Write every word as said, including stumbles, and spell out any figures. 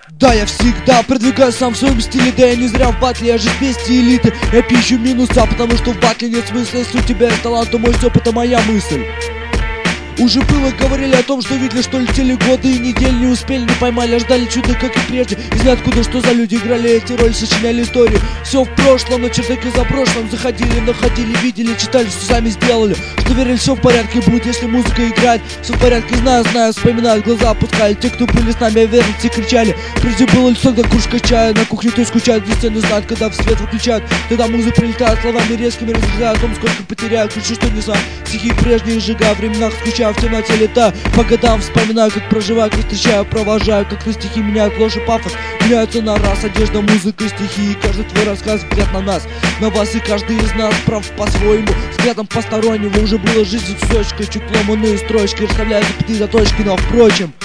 Да, я всегда продвигаюсь сам в своем стиле. Да я не зря в батле, я же вместе элиты. Я пищу минуса, потому что в батле нет смысла. Если у тебя есть талант, то мой опыт, это моя мысль. Уже было, говорили о том, что видели, что летели годы и недели, не успели, не поймали, а ждали чуда, как и прежде. Из ниоткуда, что за люди играли эти роли, сочиняли истории. Все в прошлом, на чердаке за прошлым. Заходили, находили, видели, читали, что сами сделали. Что верили, все в порядке будет, если музыка играет. Все в порядке, знаю, знаю, вспоминают, глаза опускали. Те, кто были с нами, а верно, все кричали. Прежде было лицо, когда кружка чая. На кухне то скучают, где стены знают, когда в свет выключают. Тогда музыка прилетает словами резкими, разрезая о том, сколько потеряют. Ключи, что не знаю, стихи прежние сжигаю, в временах скучаю. В темноте летаю, по годам вспоминаю, как проживаю, как встречаю, провожаю, как на стихи меняют ложь и пафос. Меняются на раз, одежда, музыка, стихи. И каждый твой рассказ взгляд на нас, на вас, и каждый из нас прав по-своему. Взглядом постороннего уже было жизнь с кусочкой, чуть ломаные строчки, расставляют запятые заточки, но впрочем